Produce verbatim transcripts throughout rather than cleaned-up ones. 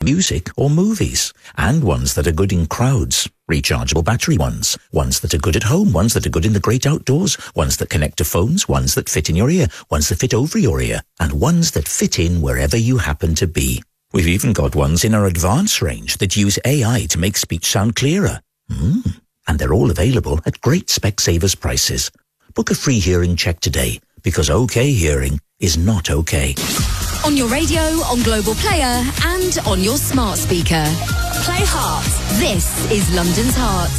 music or movies, and ones that are good in crowds. Rechargeable battery ones, ones that are good at home, ones that are good in the great outdoors, ones that connect to phones, ones that fit in your ear, ones that fit over your ear, and ones that fit in wherever you happen to be. We've even got ones in our advanced range that use A I to make speech sound clearer. Mm. And they're all available at great Specsavers prices. Book a free hearing check today, because OK Hearing is not OK. On your radio, on Global Player, and on your smart speaker. Play Heart. This is London's Heart.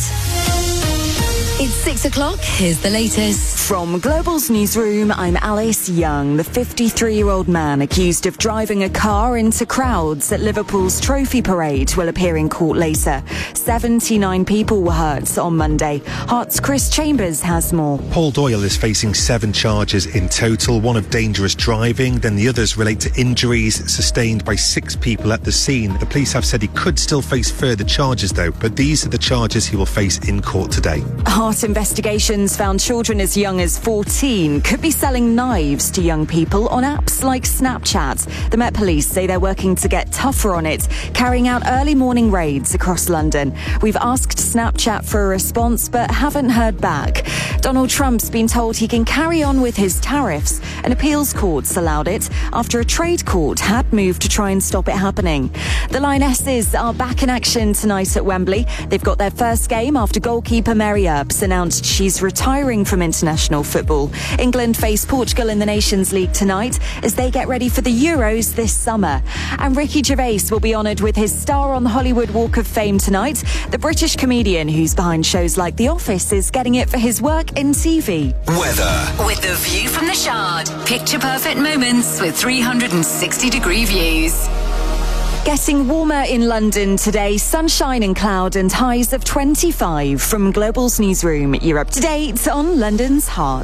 It's six o'clock. Here's the latest. From Global's newsroom, I'm Alice Young. The fifty-three-year-old man accused of driving a car into crowds at Liverpool's Trophy Parade will appear in court later. seventy-nine people were hurt on Monday. Heart's Chris Chambers has more. Paul Doyle is facing seven charges in total, one of dangerous driving, then the others relate to injuries sustained by six people at the scene. The police have said he could still face further charges, though, but these are the charges he will face in court today. Heart investigations found children as young as fourteen could be selling knives to young people on apps like Snapchat. The Met Police say they're working to get tougher on it, carrying out early morning raids across London. We've asked Snapchat for a response but haven't heard back. Donald Trump's been told he can carry on with his tariffs. An appeals court's allowed it after a trade court had moved to try and stop it happening. The Lionesses are back in action tonight at Wembley. They've got their first game after goalkeeper Mary Earps announced she's retiring from international football. England face Portugal in the Nations League tonight as they get ready for the Euros this summer. And Ricky Gervais will be honoured with his star on the Hollywood Walk of Fame tonight. The British comedian who's behind shows like The Office is getting it for his work in T V. Weather. With the view from the Shard. Picture perfect moments with three hundred sixty degree views. Getting warmer in London today, sunshine and cloud and highs of twenty-five. From Global's newsroom, you're up to date on London's Heart.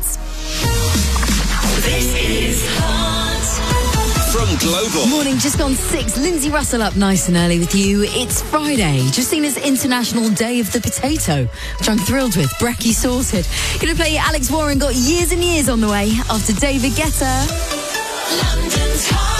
This is Heart. From Global. Morning, just gone six. Lindsay Russell up nice and early with you. It's Friday, just seen as International Day of the Potato, which I'm thrilled with. Brekkie sorted. Gonna play Alex Warren, got Years and Years on the way after David Guetta. London's Heart.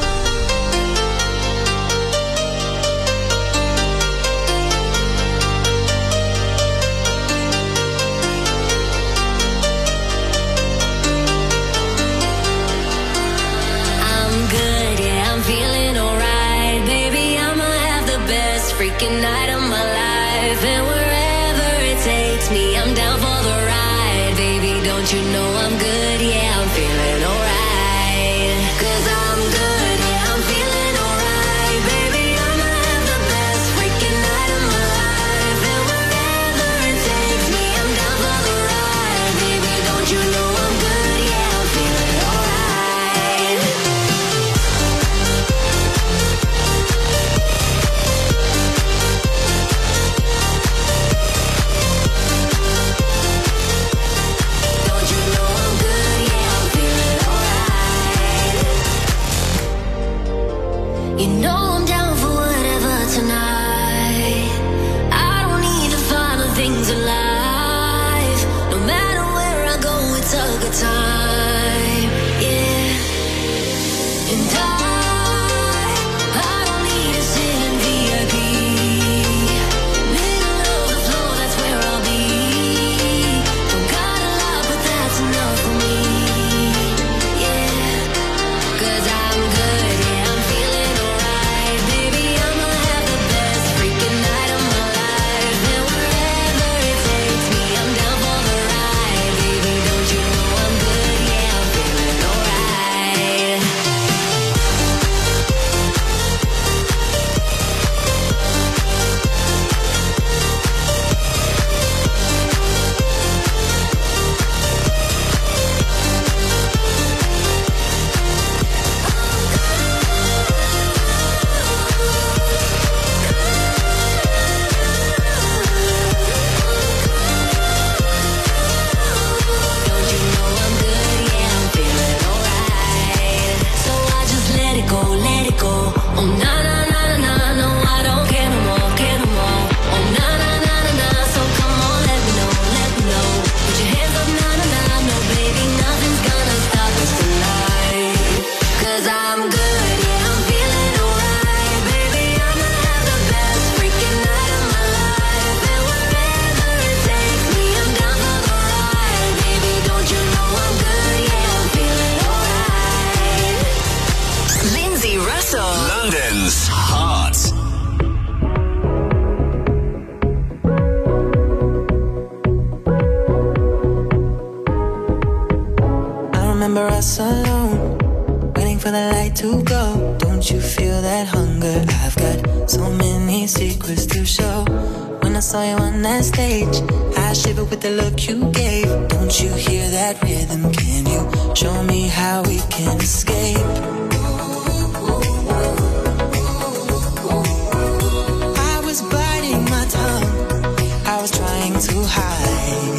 Freaking night of my life, and wherever it takes me, I'm down for the ride. Baby, don't you know I'm good? Yeah, I'm feeling alright. Cause I'm good, yeah, I'm feeling alright. Baby, I'ma have the best freaking night of my life, and wherever it takes me, I'm down for the ride. Baby, don't you know I'm good? Yeah, I'm feeling alright. Don't you know us alone, waiting for the light to go. Don't you feel that hunger? I've got so many secrets to show. When I saw you on that stage, I shivered with the look you gave. Don't you hear that rhythm? Can you show me how we can escape? I was biting my tongue, I was trying to hide.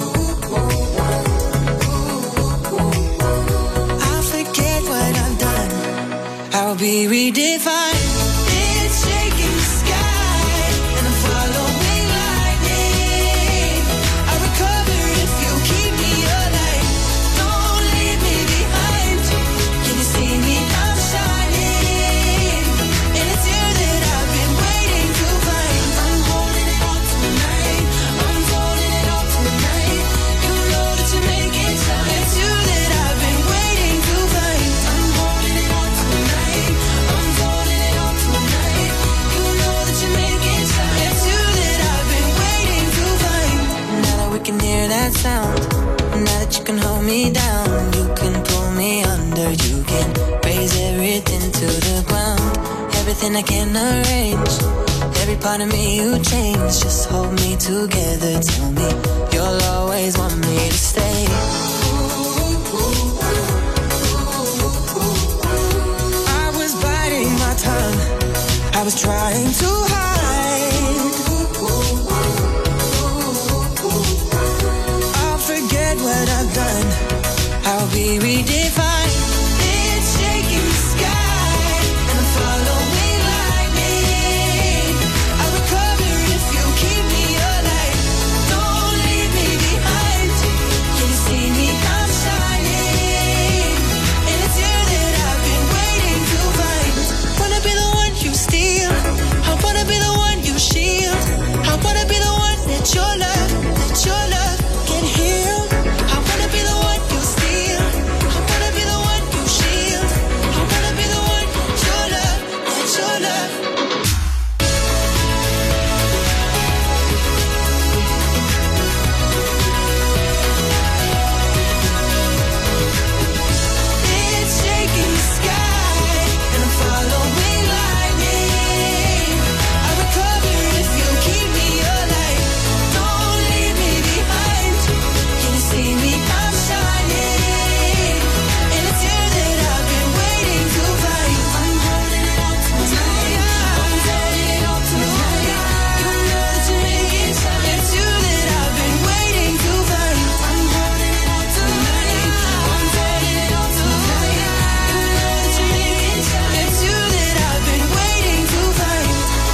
I'll forget what I've done, I'll be redefined. It's shaking the sky, and I'm following lightning. I recover if you keep me alive. Don't leave me behind. Can you see me? I'm shining, and it's you that I've been waiting to find. I'm holding it all tonight, I'm holding it all tonight. You know that you make it shine. It's you that I've been waiting to find. I'm holding it all tonight, I'm holding it all tonight. You know that you make it shine. It's you that I've been waiting to find. Now that we can hear that sound, now that you can hold me down, you can pull me under, you can raise everything to the ground. Everything I can arrange, every part of me you change. Just hold me together, tell me you'll always want me to stay. I was biting my tongue, I was trying to hide. I'll forget what I've done, I'll be redefined. It's shaking the sky, and I'm following lightning. I recover if you keep me alive. Don't leave me behind. Can you see me? I'm shining, and it's you that I've been waiting to find. Wanna be the one you steal, I wanna be the one you shield. I wanna be the one that your love, that your love can heal. I wanna be the one you steal, I wanna be the one you shield. I wanna be the one your love, that your love. It's shaking the sky, and I'm following lightning. I recover if you keep me alive. Don't leave me behind. Can you see me? I'm shining, and it's you that I've been waiting to find. I'm holding it all tonight, I'm holding it all tonight. You know that you make it shine. It's you that I've been waiting to find. I'm holding it all tonight, I'm holding it all tonight. You know that you make it shine. It's you that I've been waiting to find.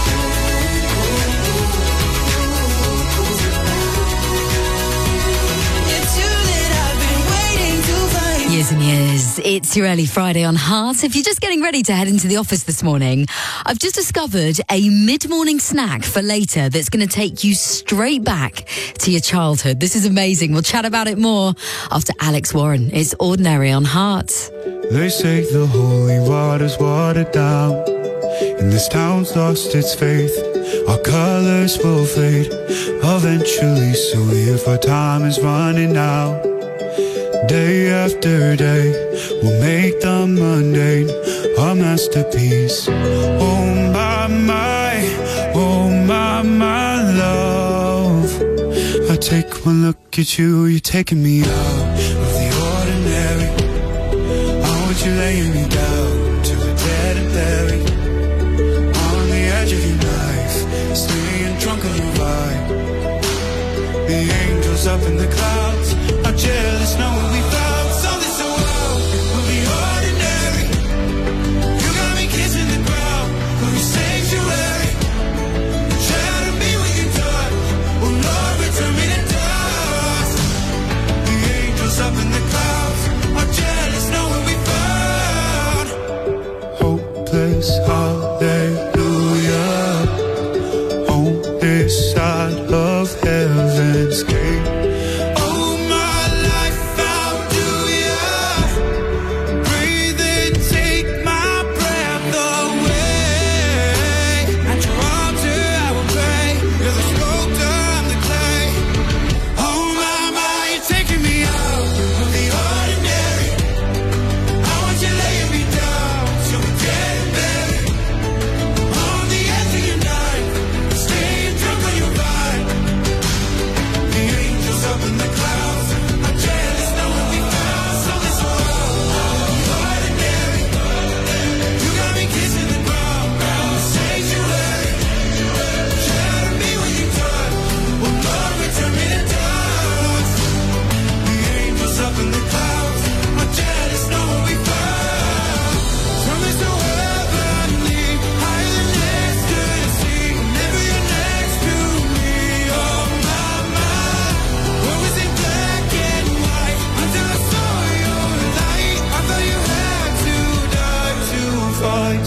It's you that I've been waiting to find. Years and years. It's your early Friday on Heart. If you're just getting ready to head into the office this morning, I've just discovered a mid-morning snack for later that's going to take you straight back to your childhood. This is amazing. We'll chat about it more after Alex Warren. It's Ordinary on Heart. They say the holy water's watered down, and this town's lost its faith. Our colors will fade eventually, so if our time is running out, day after day, we'll make the mundane a masterpiece. Oh my, my, oh my, my love. I take one look at you, you're taking me out of the ordinary. I want you laying me down to the dead and buried, on the edge of your knife, staying drunk on your vibe. The angels up in the clouds are jealous knowing we found something so wild. We'll be ordinary. You got me kissing the ground, we'll be sanctuary. Try to be with your touch, oh Lord, return me to dust. The angels up in the clouds are jealous knowing we found hopeless hallelujah on this side of heaven's gate. Oh, my life found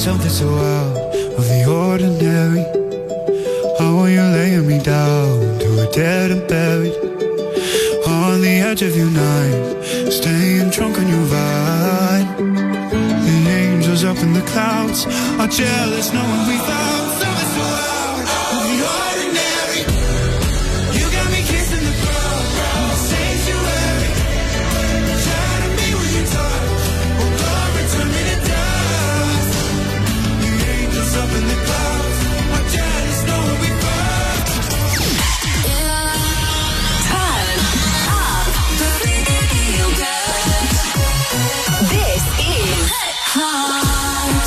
something so out of the ordinary. How are you laying me down to a dead and buried on the edge of your night, staying drunk on your vibe. The angels up in the clouds are jealous knowing we found something so out of the ordinary. You got me kissing the crowd, the sanctuary. Try to be when you talk, oh glory, turn me to dust. The angels up in the clouds are jealous knowing we found. Turn up the radio. This is Hot.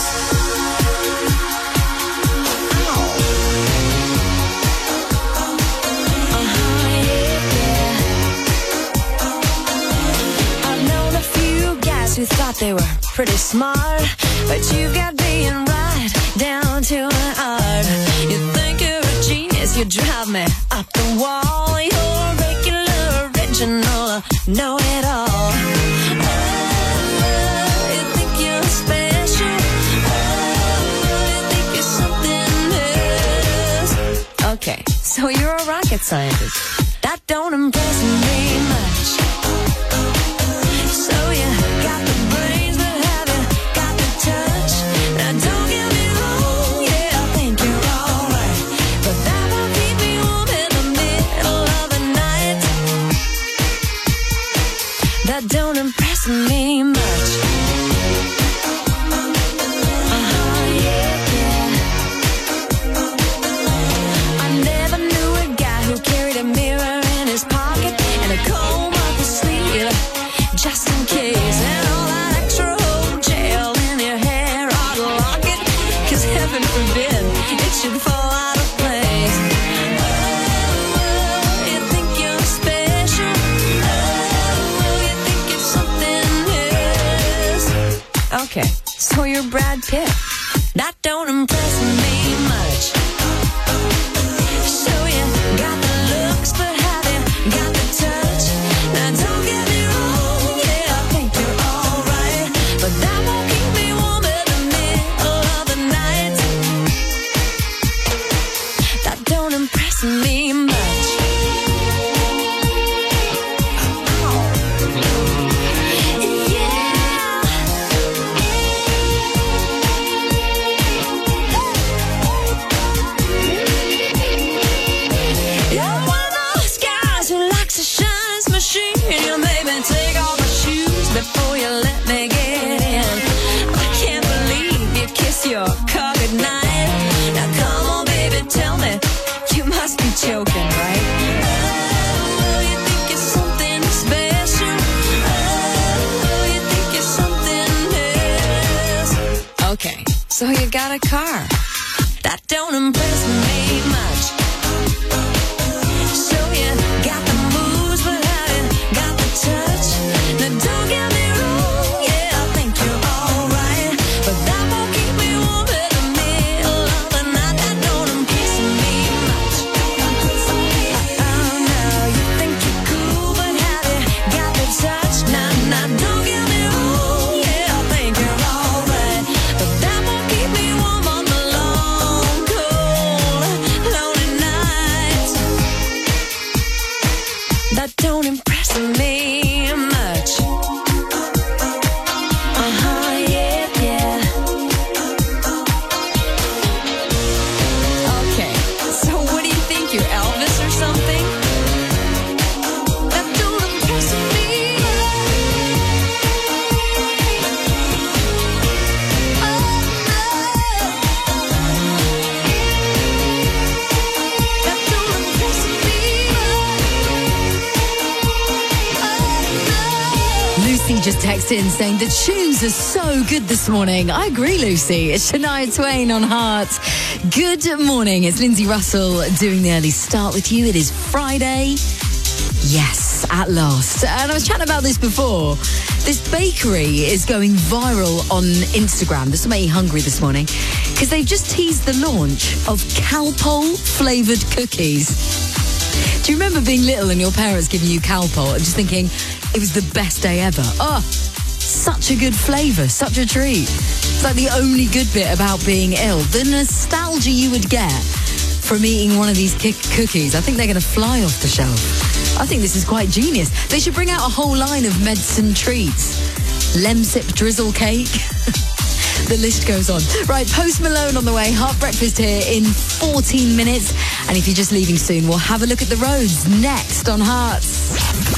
Uh-huh, yeah. I've known a few guys who thought they were pretty smart, but you've got being right down to an art. You think you're a genius, you drive me up the wall. You're a regular, original, know-it-all. Oh, you think you're special. Oh, you think you're something else. Okay, so you're a rocket scientist. That don't impress me much. So you got the brains, but have you got the touch? Now don't get me wrong, yeah, I think you're alright, but that won't keep me warm in the middle of the night. That don't impress me much. Uh-huh, yeah, yeah. I never knew a guy who carried a mirror in his pocket and a comb up his sleeve, just in case. And all that extra old gel in your hair, I'd lock it, 'cause heaven forbid it should fall out of place. Oh, you think you're special. Oh, you think you're something else. Okay, so you're Brad Pitt. That don't impress me much. So you got the looks, but have you got the touch? Now don't get me wrong, yeah, I think you're alright, but that won't keep me warm in the middle of the night. That don't impress me much. Oh. Yeah. You're one of those guys who likes a shines machine. You made me take off my shoes before you let me get in. I can't believe you kiss your car goodnight. Now come on, baby, tell me, you must be joking, right? Oh, you think you're something special. Oh, you think you're something else. Okay, so you got a car. That don't impress me much. So you got the moves, but have you got the touch? Now don't get me wrong, yeah, I think you're alright, but that won't keep me warm in the middle of the night. That don't impress me much. Oh no, you think you're cool, but have you got the touch? Now, now don't get me wrong, yeah, I think you're alright, but that won't keep me warm on the long, cold, lonely nights. That don't impress me much. Uh-huh, yeah, yeah. Okay, so what do you think, you're Elvis or something? That don't impress me much. Oh, no. That don't impress me much. Lucy just texted in saying the tunes are so good this morning. I agree, Lucy. It's Shania Twain on Heart. Good morning. It's Lindsay Russell doing the early start with you. It is Friday. Yes, at last. And I was chatting about this before. This bakery is going viral on Instagram. This made me hungry this morning because they've just teased the launch of Calpol flavoured cookies. Do you remember being little and your parents giving you Calpol and just thinking it was the best day ever? Oh, such a good flavour, such a treat. like the only good bit about being ill. The nostalgia you would get from eating one of these ki- cookies. I think they're going to fly off the shelf. I think this is quite genius. They should bring out a whole line of medicine treats. Lemsip drizzle cake. The list goes on. Right, Post Malone on the way. Heart Breakfast here in fourteen minutes. And if you're just leaving soon, we'll have a look at the roads next on Hearts.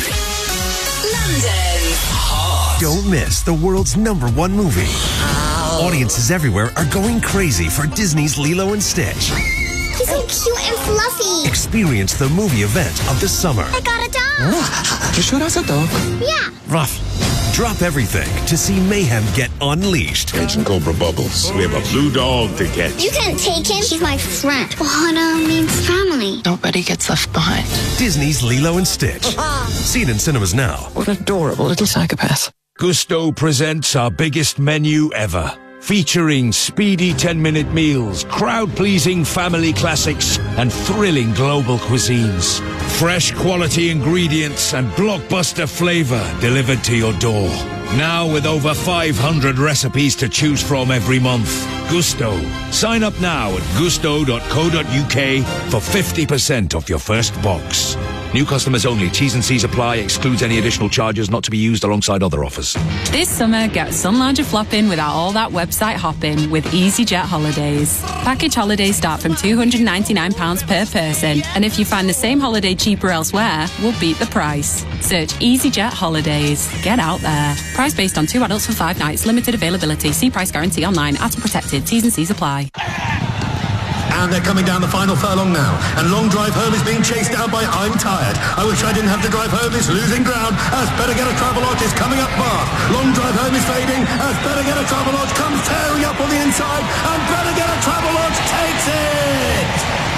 London. Hearts. Don't miss the world's number one movie. Ow. Audiences everywhere are going crazy for Disney's Lilo and Stitch. He's so cute and fluffy. Experience the movie event of the summer. I got a dog. You sure that's a dog? Yeah. Rough. Drop everything to see mayhem get unleashed. Agent Cobra Bubbles. We have a blue dog to catch. You can't take him. He's my friend. Ohana means family. Nobody gets left behind. Disney's Lilo and Stitch. Seen in cinemas now. What an adorable little psychopath. Gusto presents our biggest menu ever. Featuring speedy ten-minute meals, crowd-pleasing family classics, and thrilling global cuisines. Fresh quality ingredients and blockbuster flavor delivered to your door. Now with over five hundred recipes to choose from every month. Gusto. Sign up now at gusto dot co dot uk for fifty percent off your first box. New customers only. T's and C's apply. Excludes any additional charges not to be used alongside other offers. This summer, get sun lounger flopping without all that website hopping with EasyJet Holidays. Package holidays start from two hundred ninety-nine pounds per person. And if you find the same holiday cheaper elsewhere, we'll beat the price. Search EasyJet Holidays. Get out there. Price based on two adults for five nights. Limited availability. See price guarantee online. Atom protected. T's and C's apply. And they're coming down the final furlong now. And Long Drive Home is being chased down by I'm Tired. I wish I didn't have to drive home. It's losing ground as Better Get a Travelodge is coming up fast. Long Drive Home is fading as Better Get a Travelodge comes tearing up on the inside. And Better Get a Travelodge takes it!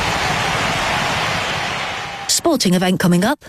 Sporting event coming up.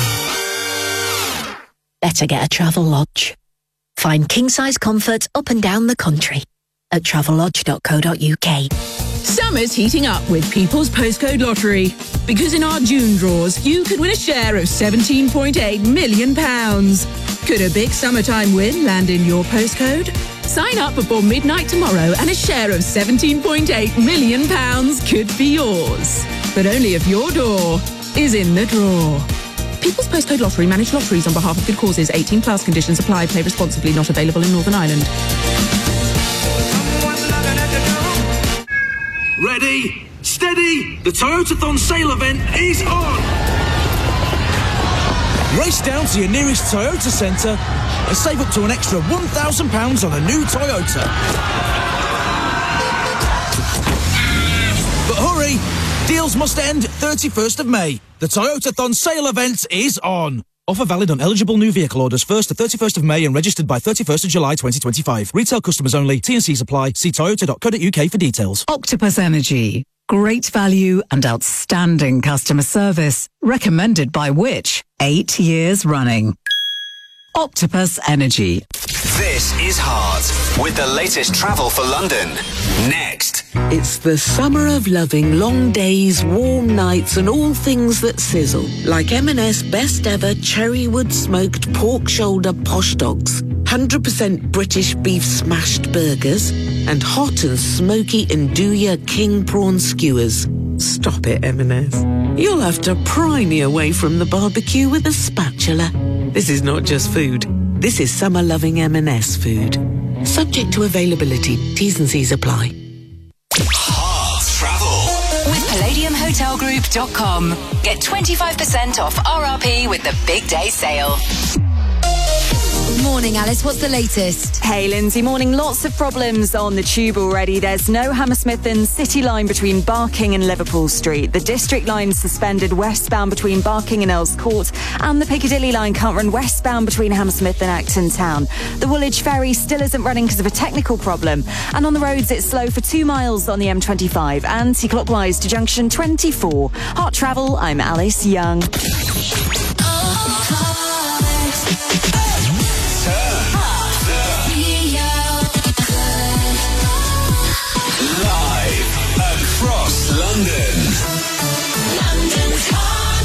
Better Get a Travelodge. Find king-size comfort up and down the country at travelodge dot co dot uk. Summer's heating up with People's Postcode Lottery. Because in our June draws, you could win a share of seventeen point eight million pounds. Could a big summertime win land in your postcode? Sign up before midnight tomorrow and a share of seventeen point eight million pounds could be yours. But only if your door is in the draw. People's Postcode Lottery manage lotteries on behalf of good causes. eighteen plus conditions apply. Play responsibly. Not available in Northern Ireland. Ready, steady, the Toyotathon sale event is on! Race down to your nearest Toyota centre and save up to an extra one thousand pounds on a new Toyota. But hurry, deals must end thirty-first of May. The Toyotathon sale event is on. Offer valid on eligible new vehicle orders first to thirty-first of May and registered by thirty-first of July twenty twenty-five. Retail customers only. T and C's apply. See toyota dot co dot uk for details. Octopus Energy. Great value and outstanding customer service. Recommended by Which? Eight years running. Octopus Energy. This is Heart with the latest travel for London. Next. It's the summer of loving long days, warm nights and all things that sizzle. Like M and S best ever cherrywood smoked pork shoulder posh dogs, one hundred percent British beef smashed burgers and hot and smoky Nduja king prawn skewers. Stop it, M and S. You'll have to pry me away from the barbecue with a spatula. This is not just food. This is summer-loving M and S food. Subject to availability. T's and C's apply. Heart Travel with palladium hotel group dot com. Get twenty-five percent off R R P with the big day sale. Morning, Alice. What's the latest? Hey, Lindsay. Morning. Lots of problems on the tube already. There's no Hammersmith and City line between Barking and Liverpool Street. The District line suspended westbound between Barking and Earls Court. And the Piccadilly line can't run westbound between Hammersmith and Acton Town. The Woolwich ferry still isn't running because of a technical problem. And on the roads, it's slow for two miles on the M twenty-five. Anti-clockwise to junction twenty-four. Hot Travel, I'm Alice Young. Across London. London's Heart.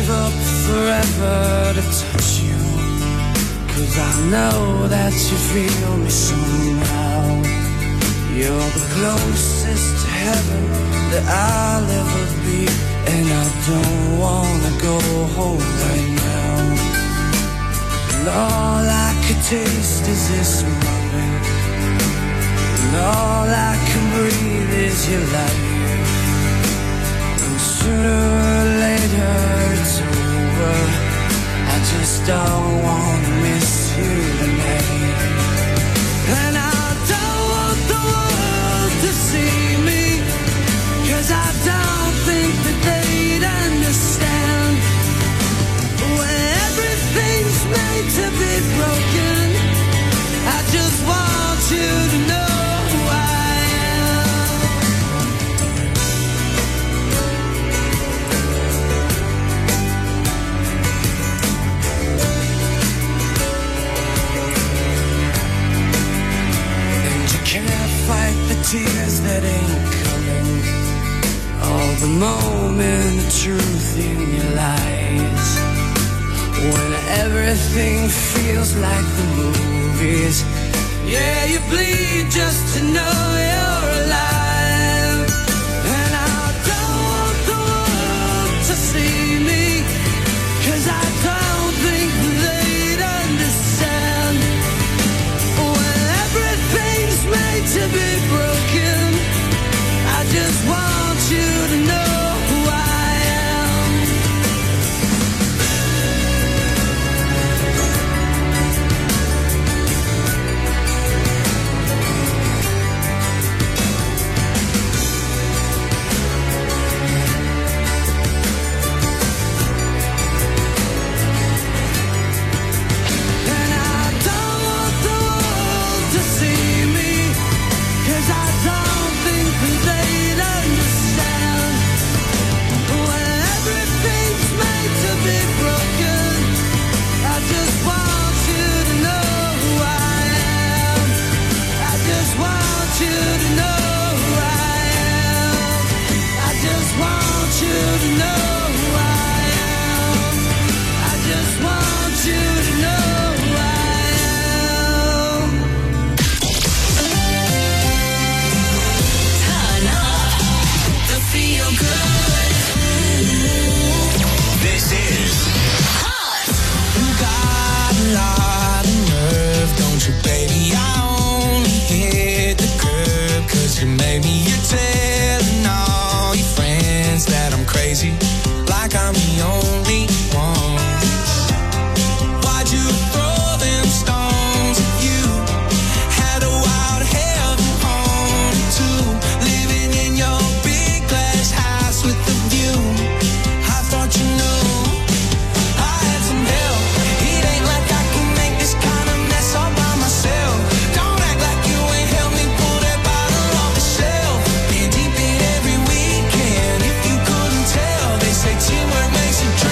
give up forever to touch you, 'cause I know that you feel me somehow. You're the closest to heaven that I'll ever be, and I don't wanna go home right now. And all I could taste is this moment, and all I can breathe is your light. And sooner or later it's over, I just don't wanna miss you tonight. And I don't want the world to see me, 'cause I don't think that they'd understand. When everything's made to be broken, I just want you to know who I am. And you can't fight the tears that ain't coming, all the moment of truth in your lies. When everything feels like the movies, yeah, you bleed just to know you're alive. And I don't want the world to see me, 'cause I don't think they'd understand. When everything's made to be broken, I just want you to know who I am. And I don't want the world to see me, 'cause I don't think that they'd understand. When everything's made to be broken, I just want you to know who I am. I just want you to know who I am. I just want you to know who I am. I just want you to know who I am. Turn up the feel good. This is You got a lot of nerve, don't you, baby? I only hit the curb 'cause you made me. You're telling all your friends that I'm crazy, like I'm the only one. Why'd you throw them stones at you? Had a wild heaven home too, living in your big glass house with the view. I thought you knew I had some help. It ain't like I can make this kind of mess all by myself. Don't act like you ain't helped me pull that bottle off the shelf. Been deep in every weekend, if you couldn't tell. They say teamwork makes a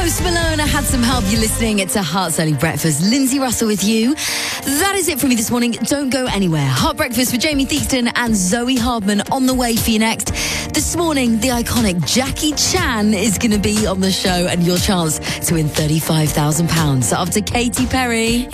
Post Malone, I had some help. You're listening to Heart's Early Breakfast. Lindsay Russell with you. That is it for me this morning. Don't go anywhere. Heart Breakfast with Jamie Theakston and Zoe Hardman on the way for you next. This morning, the iconic Jackie Chan is going to be on the show and your chance to win thirty-five thousand pounds. So after Katy Perry.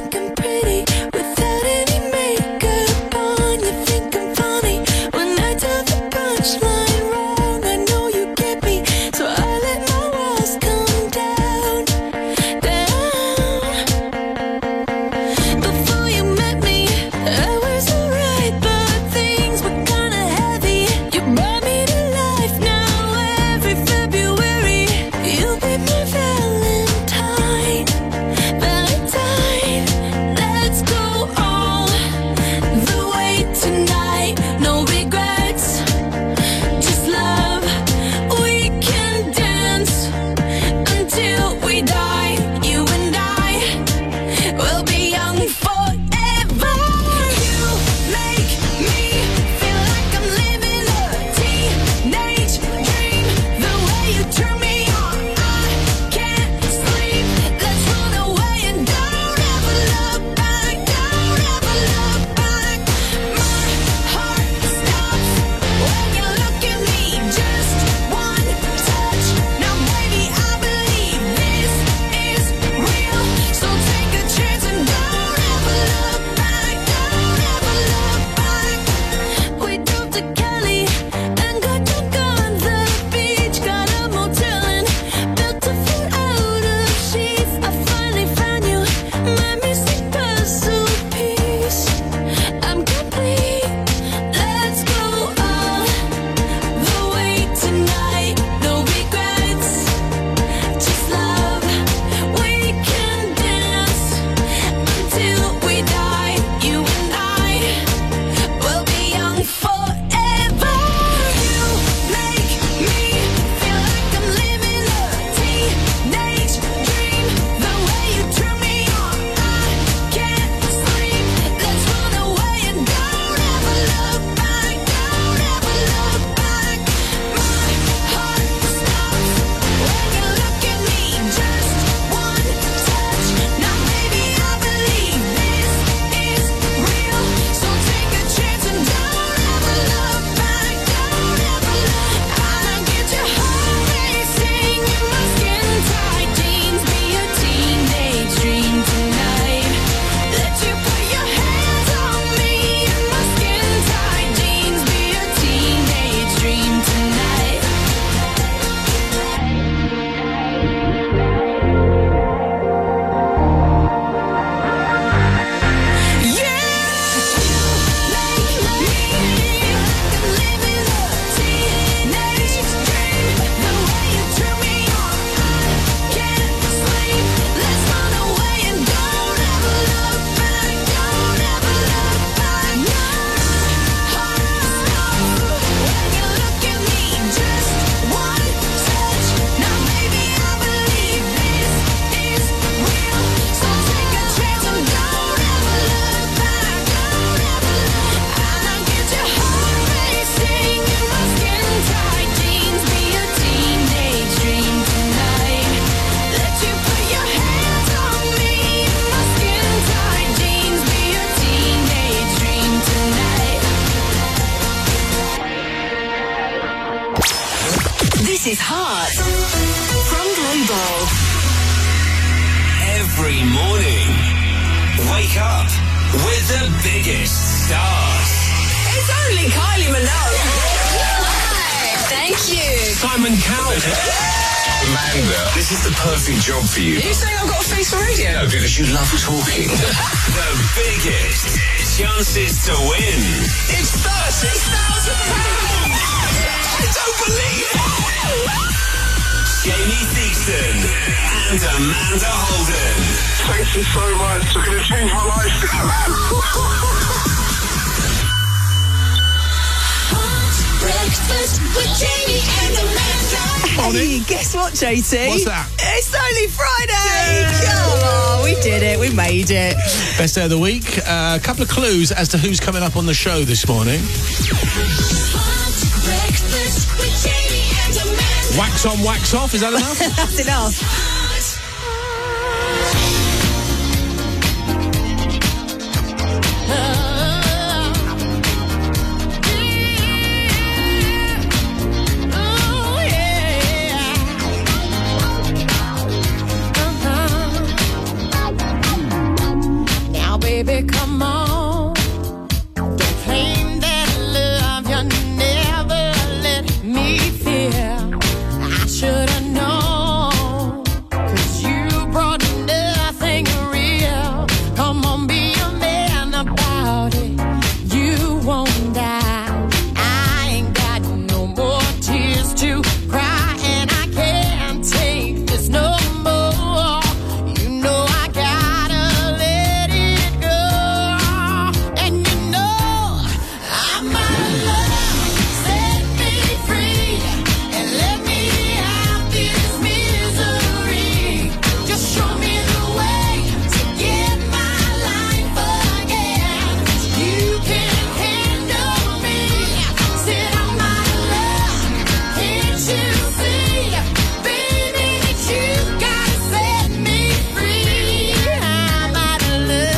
This is Heart from Global. Every morning, wake up with the biggest stars. It's only Kylie Minogue. Thank you. Simon Cowell. Amanda, this is the perfect job for you. Are you saying I've got a face for radio? No, because you love talking. The biggest chances to win. It's thirty thousand pounds. I don't believe it. Jamie Theakston and Amanda Holden. Thank you so much. It's going to change my life. Breakfast with Jamie and Amanda. Hey, guess what, J T? What's that? It's only Friday. Come on, we did it. We made it. Best day of the week. A uh, couple of clues as to who's coming up on the show this morning. Breakfast with Jamie and Wax on, wax off, is that enough? That's enough. Baby, come on. Don't claim that love you never let me feel. I should have known, 'cause you brought nothing real. Come on, be a man about it. You won't die. I ain't got no more tears to cry, and I can't take this no more. You know I gotta let it go. And you know I'm out of love. Set me free and let me out this misery. Just show me the way to get my life again. You can handle me. Said I'm out of love. Can't you see, baby, that you gotta set me free? I'm out of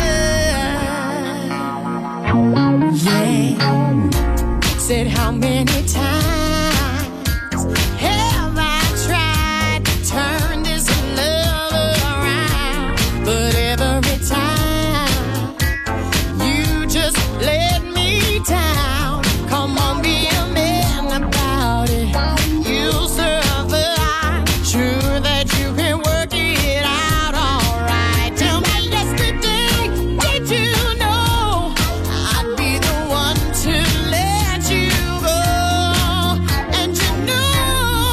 love. Yeah. Said how many times have I tried to turn this love around? But every time you just let me down. Come on, be a man about it. You'll survive. Sure that you can work it out alright. Tell me yesterday, did you know I'd be the one to let you go? And you know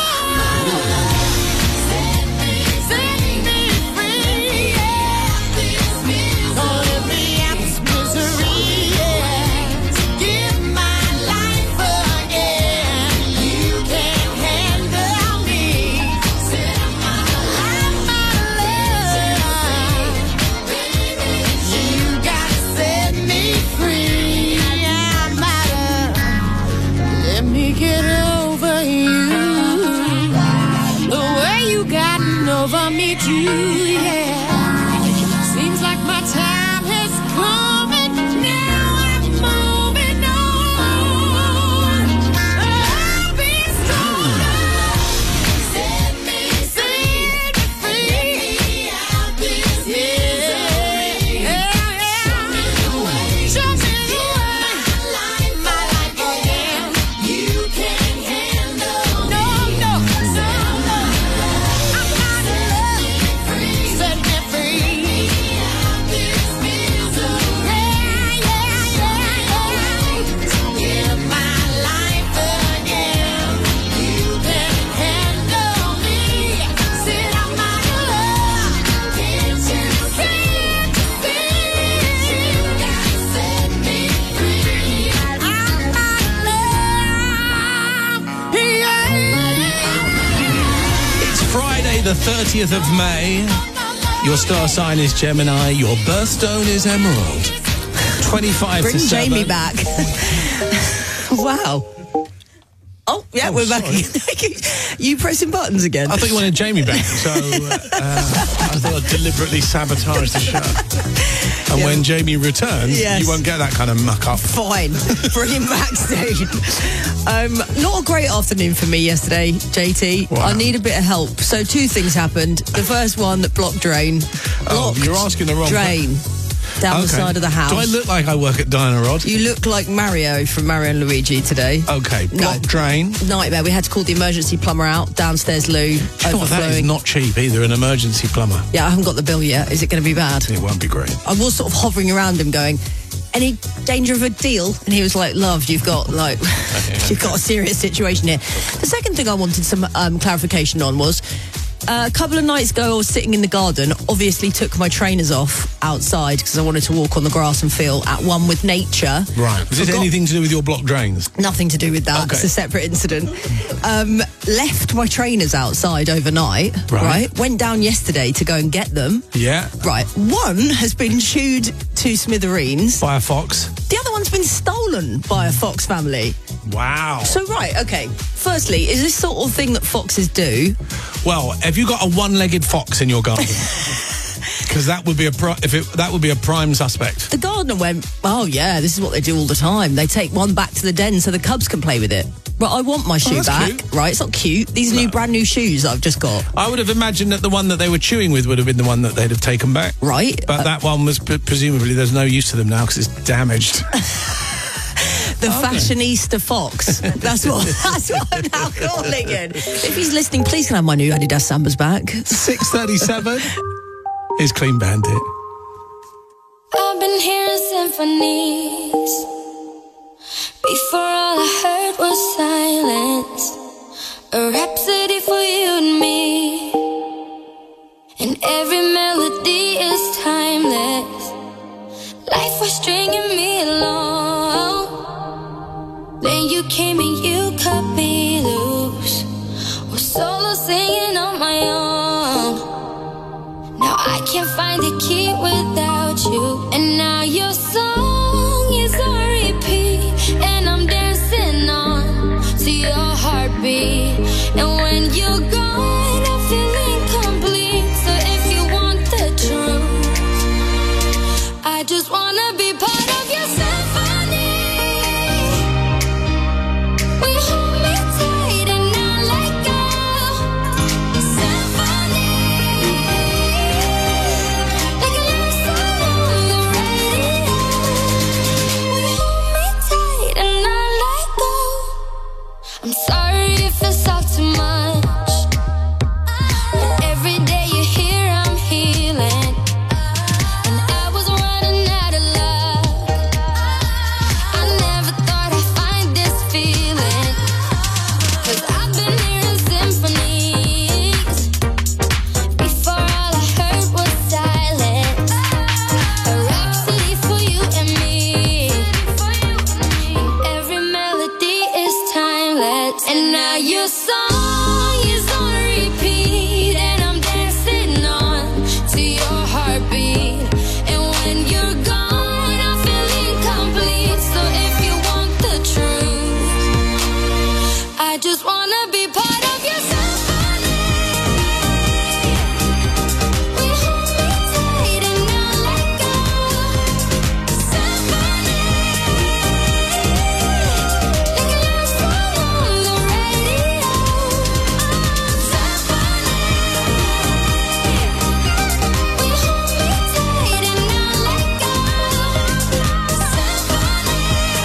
set me, set me free, yeah. Gonna be out this misery, yeah. Give my life again. You can't handle me. Said I'm out of love. You gotta set me free. I'm out of. Let me get over you. The way you gotten over me too, yeah. Seems like my time has come and now I'm moving on. I'll be stronger. Set me, set me free. Out this misery. Yeah, yeah. Show me the way. Show me the way. My life again. You can't handle me. No, no, no, no. I'm out of love. Set me free. Out this misery. Yeah, yeah, yeah. Give my life again. You can't handle me. Said I'm out of love. Can't you see? You gotta set me free. I'm out of love. Yeah. It's Friday, the thirtieth of May. Your star sign is Gemini. Your birthstone is Emerald. twenty-five Bring to seven. Jamie back. Wow. Oh, yeah, Oh, we're back. sorry. You pressing buttons again? I thought you wanted Jamie back, so uh, I thought I'd deliberately sabotage the show. And Yeah. when Jamie returns, Yes. you won't get that kind of muck up. Fine. Bring him back soon. Um, not a great afternoon for me yesterday, J T. Wow. I need a bit of help. So two things happened. The first one, block drain. Oh, Blocked you're asking the wrong drain down the Okay. side of the house. Do I look like I work at Dynarod? You look like Mario from Mario and Luigi today. Okay, block No. drain. Nightmare. We had to call the emergency plumber out. Downstairs loo, Do you know what, that is overflowing. not cheap either, an emergency plumber. Yeah, I haven't got the bill yet. Is it going to be bad? It won't be great. I was sort of hovering around him going, any danger of a deal? And he was like, love, you've got like, you've got a serious situation here. The second thing I wanted some um, clarification on was, Uh, a couple of nights ago, I was sitting in the garden, obviously took my trainers off outside because I wanted to walk on the grass and feel at one with nature. Right. Was it Forgot- anything to do with your block drains? Nothing to do with that. Okay. It's a separate incident. Um, left my trainers outside overnight, Right. right? Went down yesterday to go and get them. Yeah. Right. One has been chewed to smithereens. By a fox. The other one's been been stolen by a fox family. Wow. So, right, okay. Firstly, is this sort of thing that foxes do? Well, have you got a one-legged fox in your garden? Because that would be a pri- if it, that would be a prime suspect. The gardener went, oh, yeah, this is what they do all the time. They take one back to the den so the cubs can play with it. Right, I want my shoe that's back. cute. Right, it's not cute. These are No. new, brand new shoes that I've just got. I would have imagined that the one that they were chewing with would have been the one that they'd have taken back. Right. But Uh, that one was pre- presumably there's no use to them now because it's damaged. The fashionista fox. That's what That's what I'm now calling it. If he's listening, please can I have my new Adidas Sambas back. six thirty-seven is Clean Bandit. I've been hearing symphonies. Before all I heard was silence. A rhapsody for you and me. And every melody is timeless. Life was stringing me along. Then you came and you cut me loose. Was solo singing on my own. Now I can't find a key without you. And now your song is on repeat. And I'm dancing on to your heartbeat. And when you're gone, I feel incomplete. So if you want the truth, I just wanna be part of your symphony. We hold me tight and not let go. Symphony, like a love song on the radio. We hold me tight and not let go. I'm sorry if it's all too much. But every day you're here, I'm healing. And I was running out of luck. I never thought I'd find this feeling. 'Cause I've been hearing symphonies. Before all I heard was silence. A rhapsody for you and me. And every melody is timeless. And now your song is on repeat. And I'm dancing on to your heartbeat. And when you're gone, I feel incomplete. So if you want the truth, I just wanna be part of your symphony. We hold me tight and not let go. Symphony, like a love song on the radio. Symphony, we hold me tight and not let go. Symphony,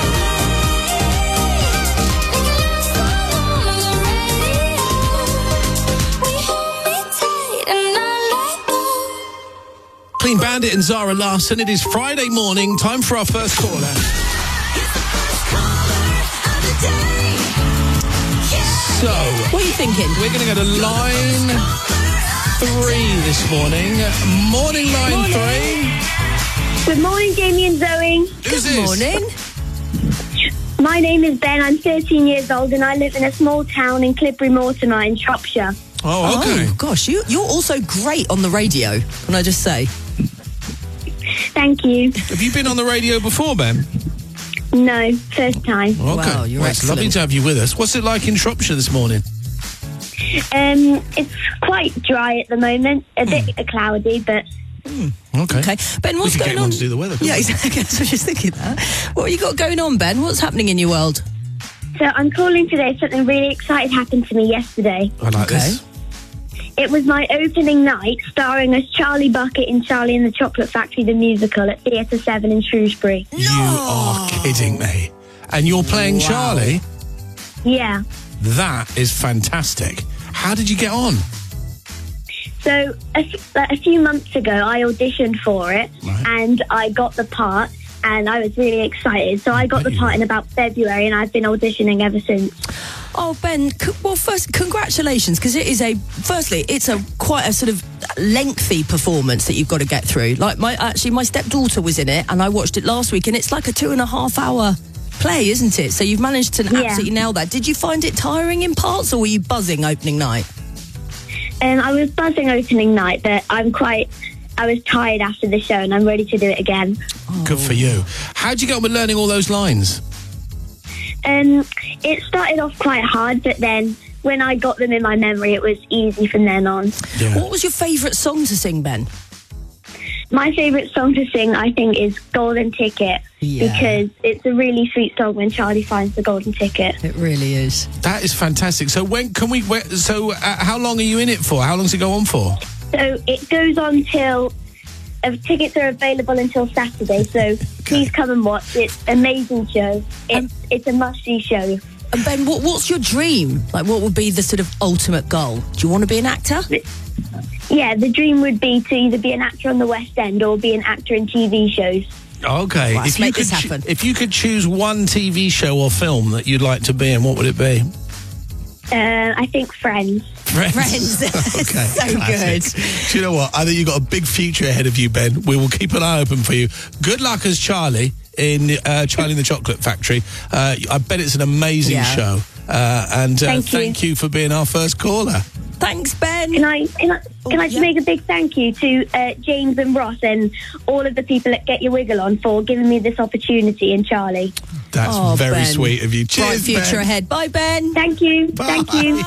like a love song on the radio. We hold me tight and not let go. Clean Bandit and Zara Larsson. It is Friday morning. Time for our first caller. So, What are you thinking? we're going to go to line three this morning. Morning, line Morning. three. Good morning, Jamie and Zoe. Who's Good this? morning. My name is Ben. I'm thirteen years old and I live in a small town in Clibbury Mortimer in Shropshire. Oh, okay. Oh, gosh, you, you're also great on the radio, can I just say? Thank you. Have you been on the radio before, Ben? No, first time. Okay. Wow, you're well, it's lovely excellent. to have you with us. What's it like in Shropshire this morning? Um, it's quite dry at the moment, a bit cloudy, but Okay. Okay. Ben, what's we could going get on? on to do the weather. couldn't Yeah, we? exactly. That's what I was just thinking that. What have you got going on, Ben? What's happening in your world? so I'm calling today. Something really exciting happened to me yesterday. I like Okay. this. It was my opening night, starring as Charlie Bucket in Charlie and the Chocolate Factory, the musical, at Theatre seven in Shrewsbury. You are kidding me. And you're playing Wow. Charlie? Yeah. That is fantastic. How did you get on? So a, f- a few months ago, I auditioned for it, Right. and I got the part, and I was really excited. So I got the bet you part were. in about February, and I've been auditioning ever since. Oh, Ben, c- well, first, congratulations, because it is a, firstly, it's a quite a sort of lengthy performance that you've got to get through. Like, my actually, my stepdaughter was in it, and I watched it last week, and it's like a two and a half hour play, isn't it? So you've managed to Yeah. absolutely nail that. Did you find it tiring in parts, or were you buzzing opening night? Um, I was buzzing opening night, but I'm quite I was tired after the show, and I'm ready to do it again. Good for you. How'd you get on with learning all those lines? Um, it started off quite hard, but then when I got them in my memory, it was easy from then on. What was your favourite song to sing, Ben? My favourite song to sing, I think, is Golden Ticket, Yeah. because it's a really sweet song when Charlie finds the golden ticket. It really is. That is fantastic. So when can we? When, so uh, how long are you in it for? How long does it go on for? So it goes on till uh, tickets are available until Saturday. So please come and watch. It's an amazing show. It's it's a must-see show. And Ben, what, what's your dream? Like, what would be the sort of ultimate goal? Do you want to be an actor? Yeah, the dream would be to either be an actor on the West End or be an actor in T V shows. Okay. Right, let's if you make could this choo- happen. if you could choose one T V show or film that you'd like to be in, what would it be? Uh, I think Friends. Friends. Friends. Okay. So Classic. Do you know what? I think you've got a big future ahead of you, Ben. We will keep an eye open for you. Good luck as Charlie in uh, Charlie and the Chocolate Factory. Uh, I bet it's an amazing Yeah. show. Uh, and uh, Thank you. thank you for being our first caller. Thanks, Ben. Can I can I, can I just make a big thank you to uh, James and Ross and all of the people at Get Your Wiggle On for giving me this opportunity, and Charlie. That's Oh, very Ben. sweet of you. Bright Cheers, future Ben. ahead. Bye, Ben. Thank you. Bye. Thank you.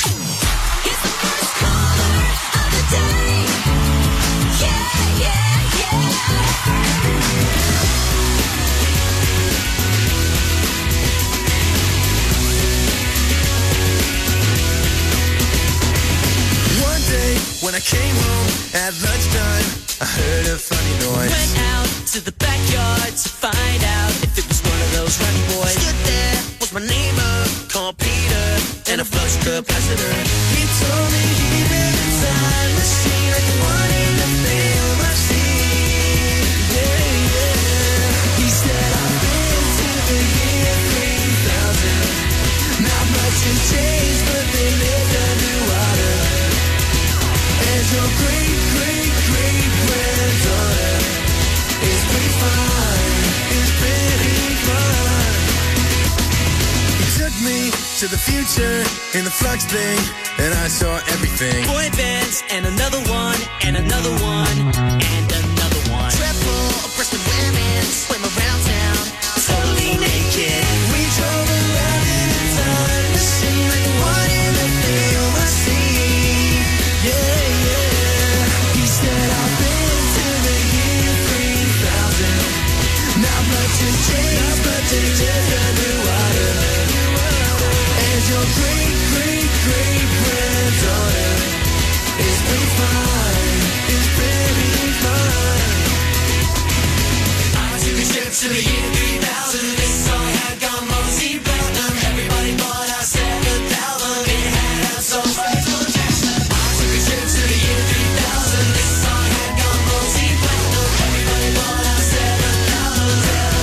One day when I came home at lunchtime, I heard a funny noise. Went out to the backyard to find out if it was one of those rugby boys. Stood there, was my neighbor called Peter, and a flush capacitor. He told me he built a time machine like the one in the film I've seen. Yeah, yeah. He said I've been to the year three thousand. Not much has changed, but they lived underwater. And your great, great, great granddaughter is pretty fine. Is pretty fine. He took me to the future in the flux thing, and I saw everything. Boy bands, and another one, and another one, and another one. Triple breasted women swim around town, totally naked. We drove around in a time machine like the one in the film I see. Yeah, yeah. He said I've been to the year three thousand. Not much has changed, but they lived underwater. And your great, great, great granddaughter is pretty fine. Is pretty fine. I took a trip to the year three thousand. This song had gone mostly platinum. Everybody bought our seventh album. It had so Michael Jackson. I took a trip to the year three thousand. This song had gone mostly platinum. Everybody bought our seventh album.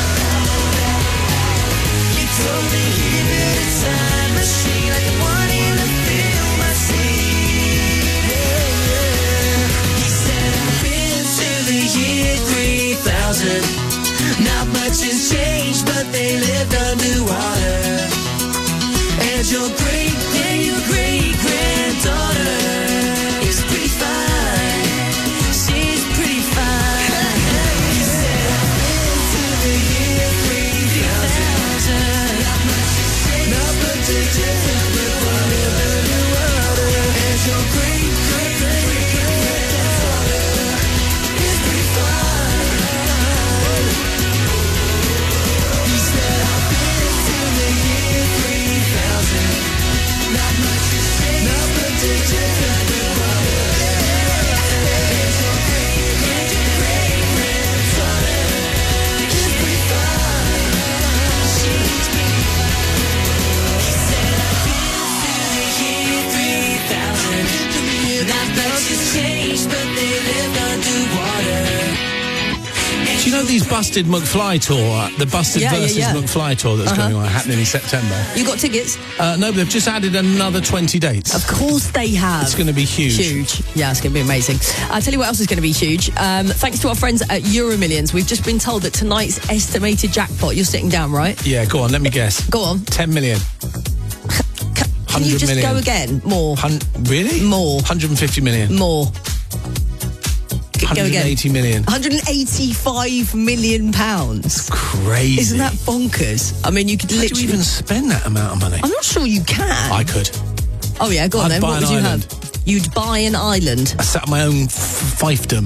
He told me he built a time machine like the one in the film I see. Yeah, yeah. He said I've been to the year three thousand. Not much has changed, but they lived underwater. And your great, great, great granddaughter is pretty fine. She's pretty fine. He said I've been to the year three thousand. Not much has changed, not much has changed, but they lived underwater. And your great, great, great granddaughter is pretty fine. He said I've been to the year three thousand. Not much has changed, not much has changed, but and your great, great, great granddaughter is pretty fine. She's pretty fine. He said I've been to the year three thousand. Not much has changed, but they lived underwater. Do you know these Busted McFly tour, the Busted Yeah, yeah, versus yeah. McFly tour that's Uh-huh. going on, happening in September? You got tickets? Uh, no, but they've just added another twenty dates. Of course they have. It's going to be huge. Huge. Yeah, it's going to be amazing. I'll tell you what else is going to be huge. Um, thanks to our friends at Euromillions, we've just been told that tonight's estimated jackpot, you're sitting down, right? Yeah, go on, let me guess. Go on. ten million. Can you just million. go again? More. Hun- really? More. one hundred fifty million. More. G- Go again. one hundred eighty million. one hundred eighty-five million pounds. Crazy. Isn't that bonkers? I mean, you could How do literally you even spend that amount of money? I'm not sure you can. I could. Oh yeah, go on I'd then. buy What an would you island. have? You'd buy an island. I set up my own f- fiefdom.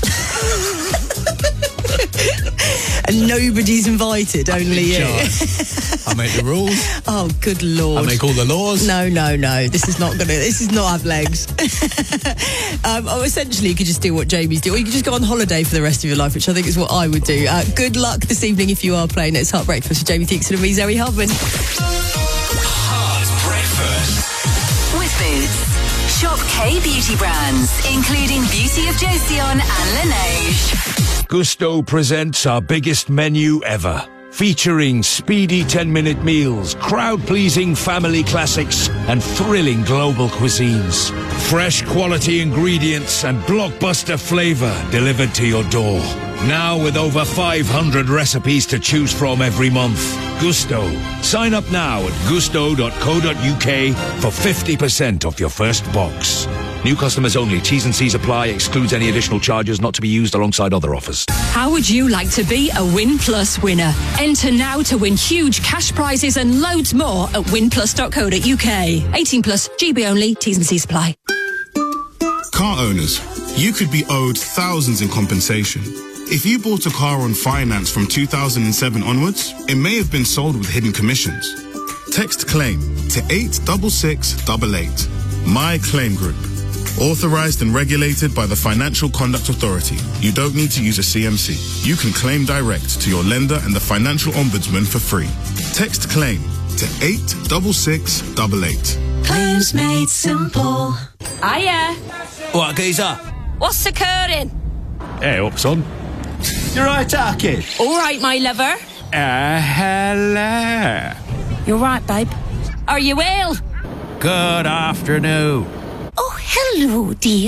And nobody's invited, only you. I make the rules. Oh, good lord! I make all the laws. No, no, no. This is not gonna. This is not have legs. um, oh, essentially, you could just do what Jamie's do, or you could just go on holiday for the rest of your life, which I think is what I would do. Uh, good luck this evening if you are playing. It's Heart Breakfast with Jamie Theakston and me, Zoe Hardman. Heart Breakfast. With Boots. Shop K beauty brands, including Beauty of Joseon and Laneige. Gusto presents our biggest menu ever. Featuring speedy ten-minute meals, crowd-pleasing family classics, and thrilling global cuisines. Fresh quality ingredients and blockbuster flavor delivered to your door. Now with over five hundred recipes to choose from every month. Gusto. Sign up now at gusto dot co dot uk for fifty percent off your first box. New customers only. T's and C's apply. Excludes any additional charges not to be used alongside other offers. How would you like to be a Win Plus winner? Enter now to win huge cash prizes and loads more at win plus dot co dot uk. eighteen plus, G B only, T's and C's apply. Car owners, you could be owed thousands in compensation. If you bought a car on finance from two thousand seven onwards, it may have been sold with hidden commissions. Text claim to eight six six eight eight. My Claim Group. Authorized and regulated by the Financial Conduct Authority. You don't need to use a C M C. You can claim direct to your lender and the Financial Ombudsman for free. Text claim to eight six six eight eight. Claims made simple. Hiya. What, geezer? What's occurring? Hey, up, son. You're right, Arky. All right, my lover. Uh, hello. You're right, babe. Are you ill? Good afternoon. Oh, hello, dear.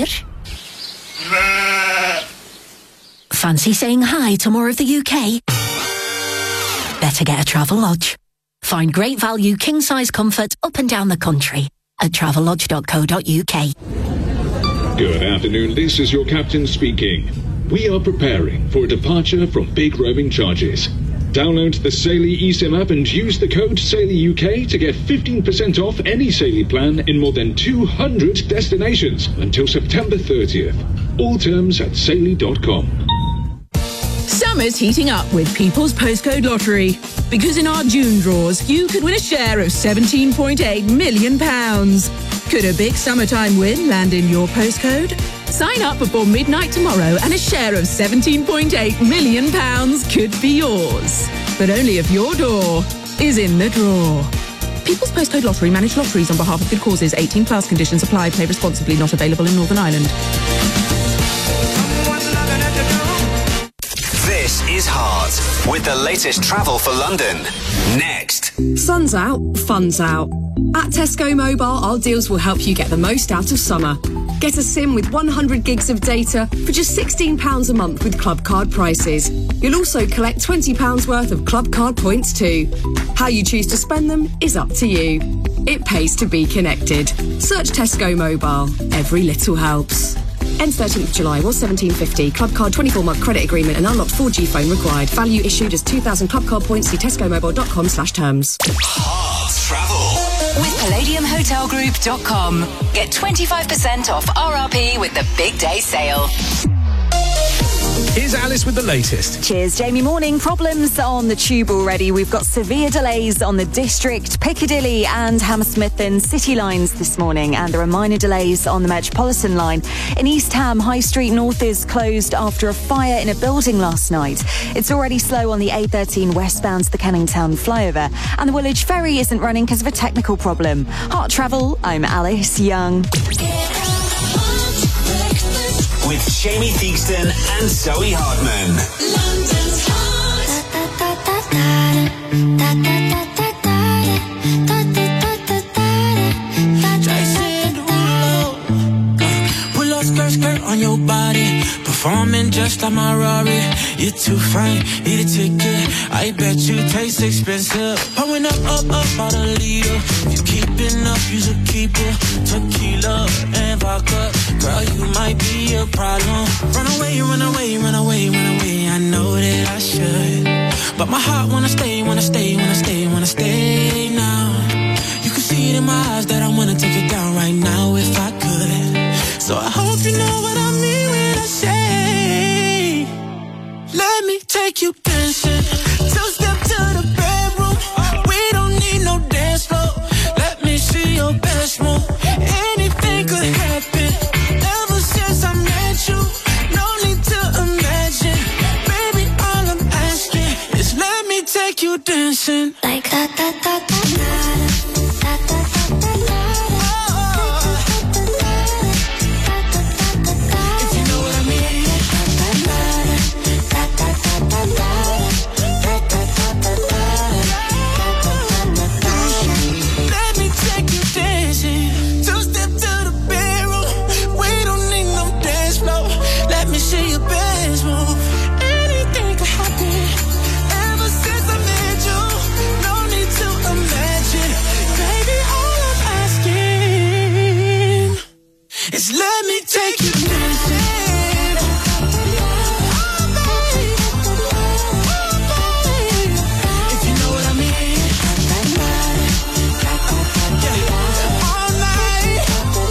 Fancy saying hi to more of the U K? Better get a Travelodge. Find great value king-size comfort up and down the country at travelodge dot co dot uk. Good afternoon, this is your captain speaking. We are preparing for a departure from big roaming charges. Download the Saily eSIM app and use the code SAILYUK to get fifteen percent off any Saily plan in more than two hundred destinations until September thirtieth. All terms at saily dot com. Summer's heating up with People's Postcode Lottery. Because in our June draws, you could win a share of seventeen point eight million pounds. Could a big summertime win land in your postcode? Sign up before midnight tomorrow and a share of seventeen point eight million pounds could be yours. But only if your door is in the draw. People's Postcode Lottery manage lotteries on behalf of good causes. eighteen plus conditions apply. Play responsibly. Not available in Northern Ireland. This is Heart with the latest travel for London. Next. Sun's out, fun's out. At Tesco Mobile, our deals will help you get the most out of summer. Get a SIM with one hundred gigs of data for just sixteen pounds a month with Club Card prices. You'll also collect twenty pounds worth of Club Card points too. How you choose to spend them is up to you. It pays to be connected. Search Tesco Mobile. Every little helps. Ends thirteenth of July, was seventeen fifty. Club Card twenty-four month credit agreement and unlocked four G phone required. Value issued as two thousand Club Card points. See tesco mobile dot com slash terms. Heart travel. With palladium hotel group dot com. Get twenty-five percent off R R P with the big day sale. Here's Alice with the latest. Cheers, Jamie. Morning. Problems on the tube already. We've got severe delays on the District, Piccadilly and Hammersmith and City lines this morning, and there are minor delays on the Metropolitan line. In East Ham, High Street North is closed after a fire in a building last night. It's already slow on the A thirteen westbound to the Canning Town flyover, and the Woolwich Ferry isn't running because of a technical problem. Heart Travel, I'm Alice Young. With Jamie Theakston and Zoe Hardman. London's Pull up skirt, skirt on your body. Performing just like my Rari. You're too fine, need a ticket. I bet you taste expensive. Pouring up, up, up, out a leader. If you keeping up, you should keep it. Tequila and vodka. Girl, you might be a problem. Run away, run away, run away, run away. I know that I should, but my heart wanna stay, wanna stay, wanna stay, wanna stay now. You can see it in my eyes that I wanna take it down right now if I could. So I hope you know what I mean when I say, let me take you dancing. Two step to the bedroom. We don't need no dance floor. Let me see your best move. Anything could happen. Ever since I met you, no need to imagine. Baby, all I'm asking is let me take you dancing. Like that, that, that, that, that, that, that. Let me take you dancing. If you know what I mean. All night.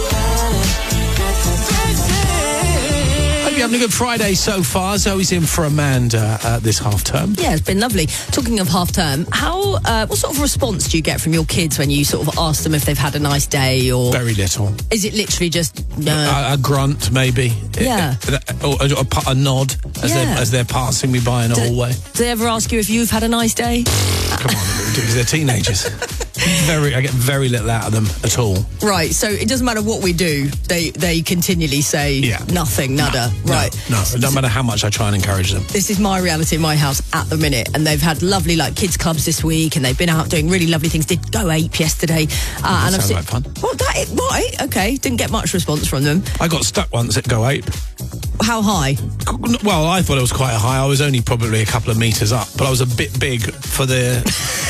Hope you're having a good Friday so far. Zoe's in for Amanda uh, this half term. Yeah, it's been lovely. Talking of half term, how uh, what sort of response do you get from your kids when you sort of ask them if they've had a nice day? Or Very little. Is it literally just uh, A, a grunt, maybe. Yeah. Or a, a, a nod as, Yeah. they're, as they're passing me by in a Do- hallway. do they ever ask you if you've had a nice day? Come on, because they're teenagers. Very, I get very little out of them at all. Right, so it doesn't matter what we do, they they continually say Yeah. nothing, nada. No, right. No, it doesn't matter how much I try and encourage them. This is my reality in my house at the minute, and they've had lovely like kids clubs this week, and they've been out doing really lovely things. Did Go Ape yesterday, uh, and I've sounds seen. like fun. Well, that right, okay. Didn't get much response from them. I got stuck once at Go Ape. How high? Well, I thought it was quite high. I was only probably a couple of metres up, but I was a bit big for the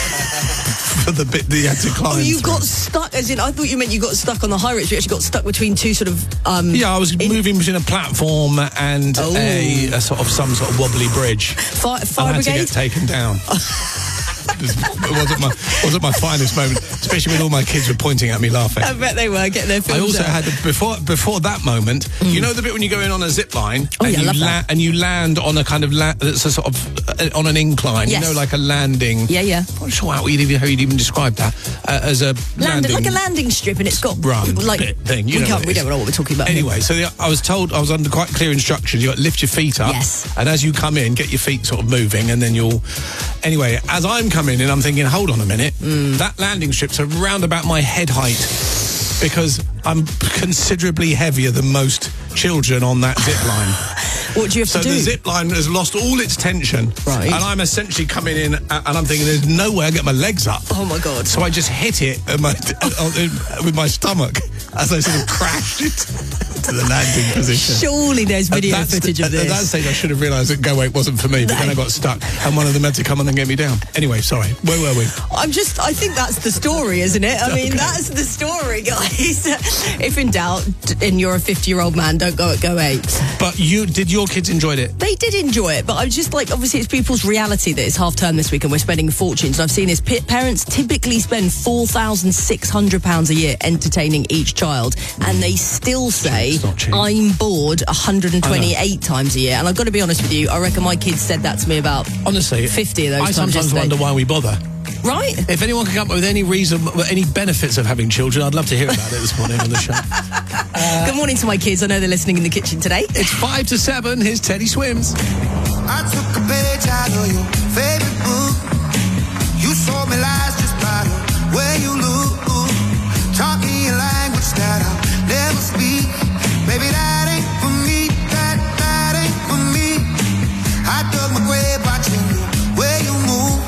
for the bit that you had to climb. Oh, you through. got stuck, as in I thought you meant you got stuck on the high ropes. You actually got stuck between two sort of. Um, Yeah, I was in- moving between a platform and Oh. a, a sort of some sort of wobbly bridge. Fire, I fire had to brigade. get taken down. It wasn't my wasn't my finest moment, especially when all my kids were pointing at me laughing. I bet they were getting their I films also out. had before before that moment. You know the bit when you go in on a zip line Oh, and yeah, I you love that. and you land on a kind of la- that's a sort of uh, on an incline. Yes. You know, like a landing. Yeah, yeah. I'm not sure how you'd even, how you'd even describe that uh, as a Landing, landing. like a landing strip, and it's got Run like bit thing. You we know can't. what We it don't is. know what we're talking about. here. Anyway, so the, I was told, I was under quite clear instructions. You got to lift your feet up. Yes. And as you come in, get your feet sort of moving, and then you'll. Anyway, as I'm coming in, I'm thinking, hold on a minute. Mm. That landing strip's around about my head height because I'm considerably heavier than most children on that zip line. What do you have So to do? the zip line has lost all its tension. Right. And I'm essentially coming in, uh, and I'm thinking, there's no way I get my legs up. Oh my god! So I just hit it at my, uh, with my stomach as I sort of crashed into the landing position. Surely there's video At that st- footage of At this. that stage, I should have realised that Go Ape wasn't for me, but then I got stuck, and one of them had to come on and get me down. Anyway, sorry. Where were we? I'm just. I think that's the story, isn't it? I mean, Okay. that's the story, guys. If in doubt, and you're a fifty-year-old man, don't go at Go Apes. But you did your kids enjoy it? They did enjoy it, but I'm just like, obviously, it's people's reality that it's half term this week and we're spending fortunes. And I've seen this. P- parents typically spend four thousand six hundred pounds a year entertaining each child, and they still say, I'm bored one hundred twenty-eight times a year. And I've got to be honest with you, I reckon my kids said that to me about Honestly, fifty of those I times sometimes yesterday. wonder why we bother. Right? If anyone can come up with any reason, any benefits of having children, I'd love to hear about it this morning on the show. Good morning to my kids. I know they're listening in the kitchen today. It's five to seven. Here's Teddy Swims. I took a page out of your favorite book. You sold me lies just by the way you look. Taught me a language that I'll never speak. Maybe that ain't for me. That, that ain't for me. I dug my grave watching the way you move.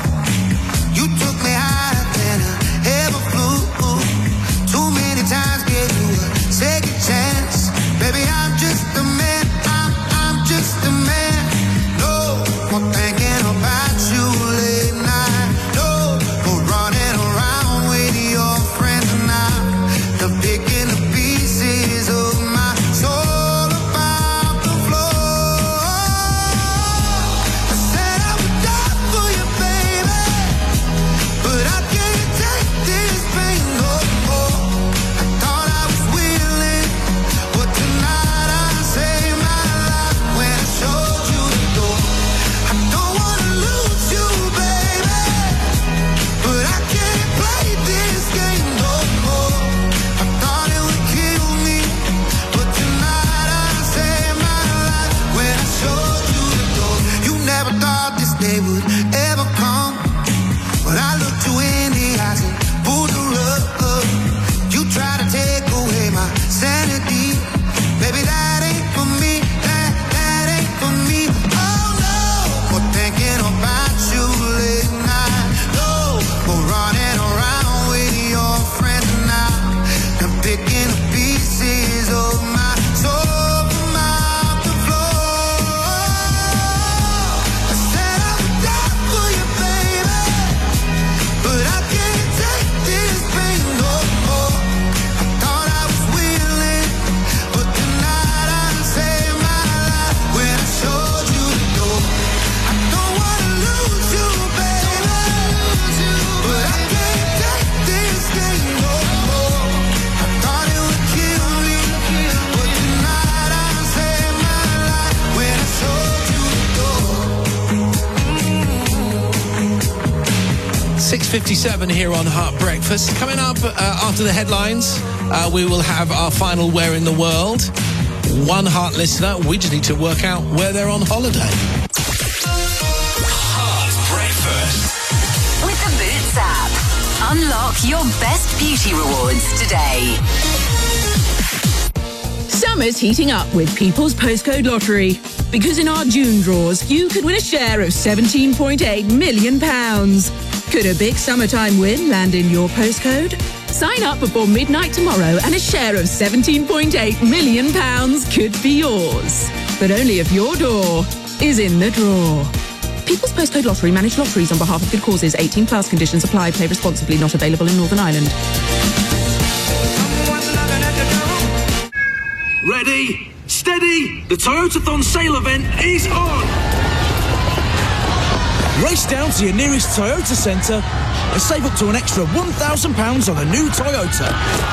You took me higher than I ever flew. Too many times gave you a second chance. Baby, I'm just a man. I'm, I'm just a man. No. fifty-seven here on Heart Breakfast. Coming up uh, after the headlines, uh, we will have our final Where in the World. One Heart listener, we just need to work out where they're on holiday. Heart Breakfast. With the Boots app. Unlock your best beauty rewards today. Summer's heating up with People's Postcode Lottery. Because in our June draws, you could win a share of seventeen point eight million pounds. Could a big summertime win land in your postcode? Sign up before midnight tomorrow and a share of seventeen point eight million pounds could be yours. But only if your door is in the draw. People's Postcode Lottery manage lotteries on behalf of good causes. eighteen plus conditions apply. Play responsibly. Not available in Northern Ireland. Ready, steady, the Toyotathon sale event is on! Race down to your nearest Toyota centre and save up to an extra one thousand pounds on a new Toyota.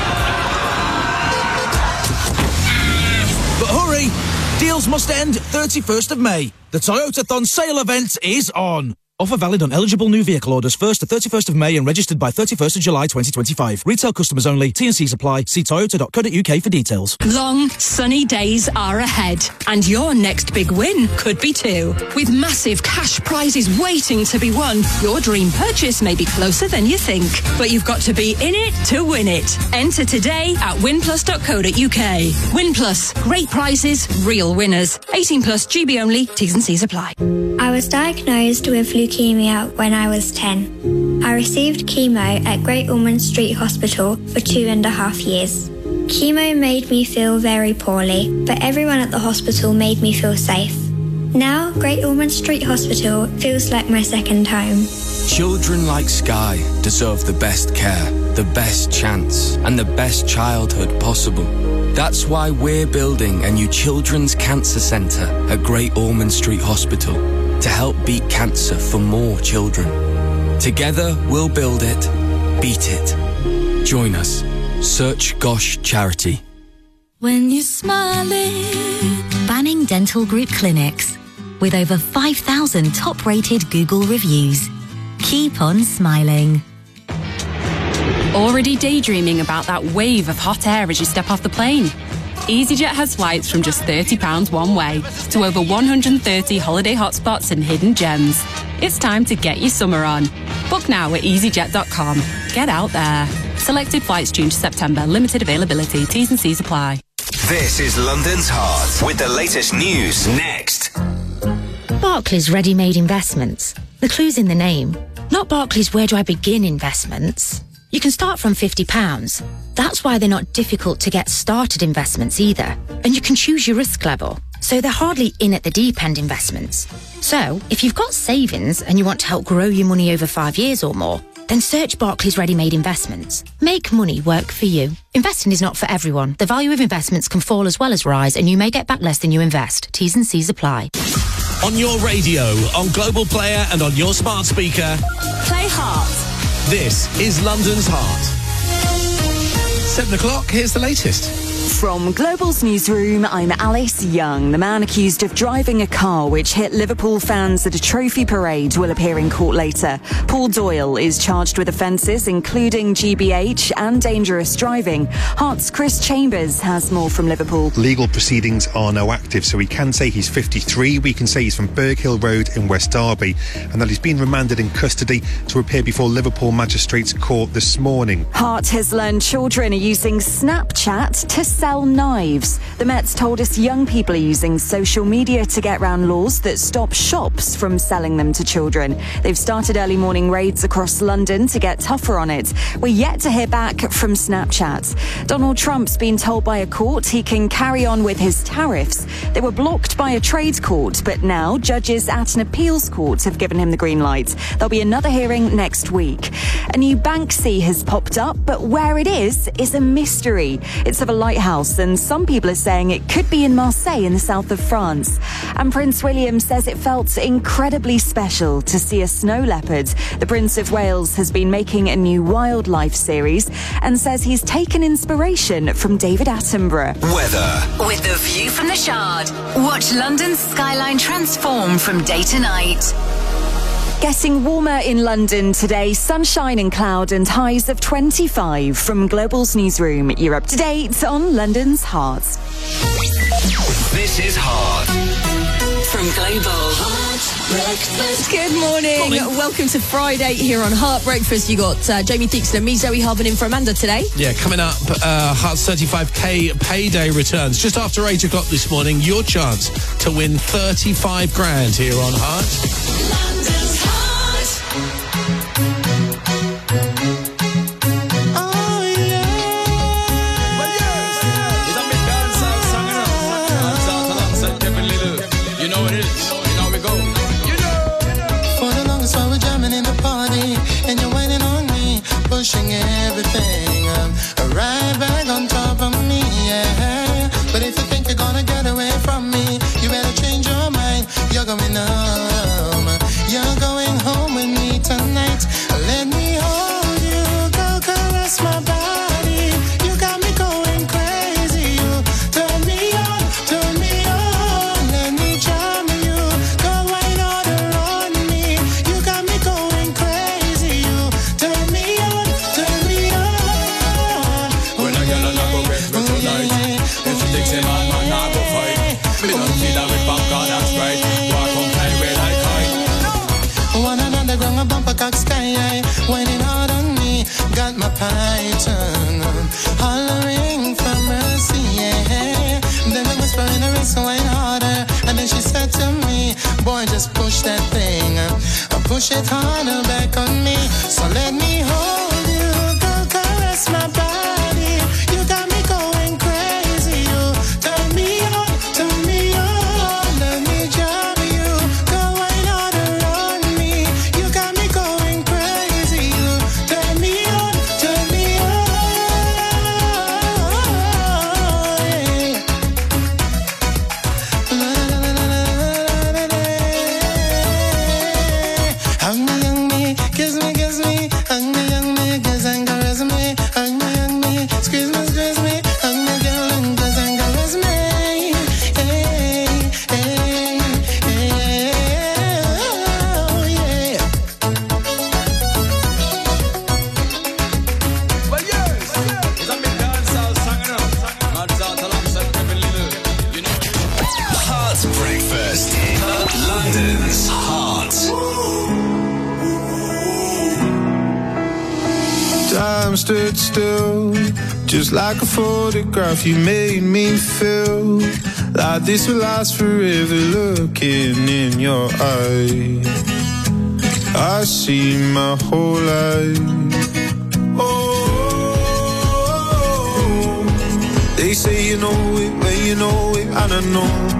But hurry, deals must end thirty-first of May. The Toyotathon sale event is on. Offer valid on eligible new vehicle orders first to thirty-first of May and registered by thirty-first of July twenty twenty-five. Retail customers only. T and C's apply. See toyota dot co dot uk for details. Long, sunny days are ahead, and your next big win could be too. With massive cash prizes waiting to be won, your dream purchase may be closer than you think. But you've got to be in it to win it. Enter today at win plus dot co dot uk. WinPlus, great prizes, real winners. eighteen plus, G B only, T's and C's apply. I was diagnosed with leukemia when I was ten. I received chemo at Great Ormond Street Hospital for two and a half years. Chemo made me feel very poorly, but everyone at the hospital made me feel safe. Now, Great Ormond Street Hospital feels like my second home. Children like Sky deserve the best care, the best chance, and the best childhood possible. That's why we're building a new children's cancer centre at Great Ormond Street Hospital to help beat cancer for more children. Together, we'll build it, beat it. Join us. Search Gosh Charity. When you're smiling. Banning Dental Group Clinics. With over five thousand top-rated Google reviews. Keep on smiling. Already daydreaming about that wave of hot air as you step off the plane? EasyJet has flights from just thirty pounds one way to over one hundred thirty holiday hotspots and hidden gems. It's time to get your summer on. Book now at easyjet dot com. Get out there. Selected flights June to September. Limited availability. T's and C's apply. This is London's Heart with the latest news next. Barclays Ready-Made Investments. The clue's in the name. Not Barclays Where Do I Begin investments. You can start from fifty pounds. That's why they're not difficult to get started investments either. And you can choose your risk level. So they're hardly in at the deep end investments. So if you've got savings and you want to help grow your money over five years or more, then search Barclays Ready-Made Investments. Make money work for you. Investing is not for everyone. The value of investments can fall as well as rise, and you may get back less than you invest. T's and C's apply. On your radio, on Global Player and on your smart speaker. Play Heart. This is London's Heart. Seven o'clock, here's the latest. From Global's newsroom, I'm Alice Young. The man accused of driving a car which hit Liverpool fans at a trophy parade will appear in court later. Paul Doyle is charged with offences including G B H and dangerous driving. Heart's Chris Chambers has more from Liverpool. Legal proceedings are now active, so we can say he's fifty-three. We can say he's from Berghill Road in West Derby, and that he's been remanded in custody to appear before Liverpool Magistrates Court this morning. Heart has learned children are using Snapchat to sell knives. The Met's told us young people are using social media to get around laws that stop shops from selling them to children. They've started early morning raids across London to get tougher on it. We're yet to hear back from Snapchat. Donald Trump's been told by a court he can carry on with his tariffs. They were blocked by a trade court, but now judges at an appeals court have given him the green light. There'll be another hearing next week. A new Banksy has popped up, but where it is is a mystery. It's of a lighthouse, and some people are saying it could be in Marseille in the south of France. And Prince William says it felt incredibly special to see a snow leopard. The Prince of Wales has been making a new wildlife series and says he's taken inspiration from David Attenborough. Weather. With the view from the Shard. Watch London's skyline transform from day to night. Getting warmer in London today, sunshine and cloud and highs of twenty-five. From Global's newsroom, you're up to date on London's Heart. This is Heart. From Global. Breakfast. Good morning. morning. Welcome to Friday here on Heart Breakfast. You got uh, Jamie Theakston and me, Zoe Harbin, in for Amanda today. Yeah, coming up, uh, Heart's thirty-five K payday returns. Just after eight o'clock this morning, your chance to win thirty-five grand here on Heart. London's Heart. Pushing everything um, right back on top of me, yeah. But if you think you're gonna get away from me, you better change your mind. You're going home. You're going home with me tonight. Let me hold you, go caress my body. You got me going crazy. You turn me on, turn me on. Let me charm you, go wine order on me. You got me going crazy. You turn me on. Whining hard on me, got my python hollering for mercy, yeah. Then I whisper in her ear, so wine harder. And then she said to me, boy, just push that thing, uh, push it harder back on me. So let me hold you, go caress my body. You got me going crazy. You turn me on, turn me on. Let me jam you, go wine harder on me. You got me going crazy. You turn me on, turn me on. Yeah. La, la, la, la, la, la, la. Hug me, hug me, kiss me, kiss me. Hug me, hug me, kiss and caress me. Hug me, hug me, squeeze me, squeeze me. Hug me, girl, and kiss and caress me. Hey, hey, hey, oh, yeah. Well, yes, it's a big dancehall song, you know. Mad's out alongside Kevin Lillard, you know. Heart Breakfast. London's Heart. Time stood still, just like a photograph. You made me feel like this will last forever. Looking in your eyes, I see my whole life. Oh, they say you know it, well you know it, and I know.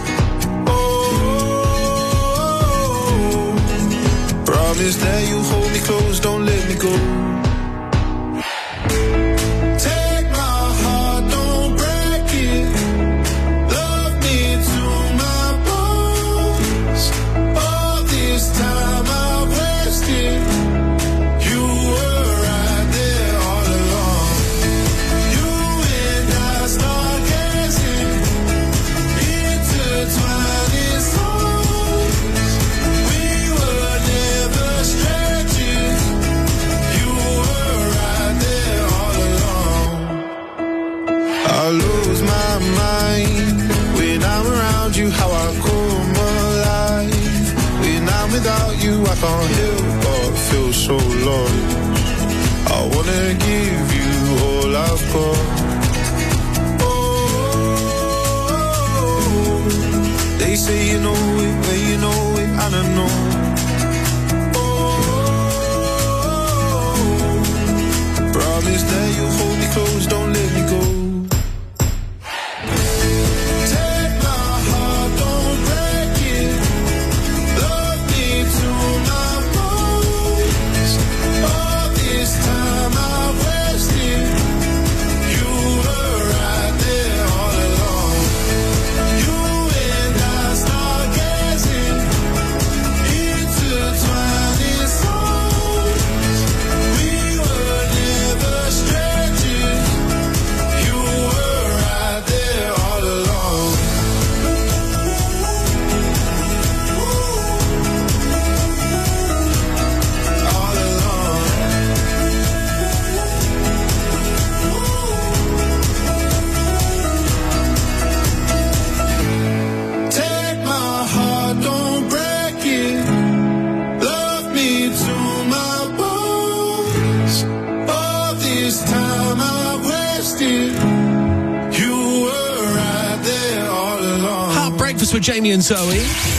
Oh, promise that you hold me close, don't let me go. I lose my mind when I'm around you, how I come alive. When I'm without you, I can't help but feel so lost. I wanna give you all I've got. Oh, they say you know it, well you know it, and I know. Oh, promise that you'll hold me close, don't let me go. this time I wasted. You were right there all along. Hot breakfast with Jamie and Zoe.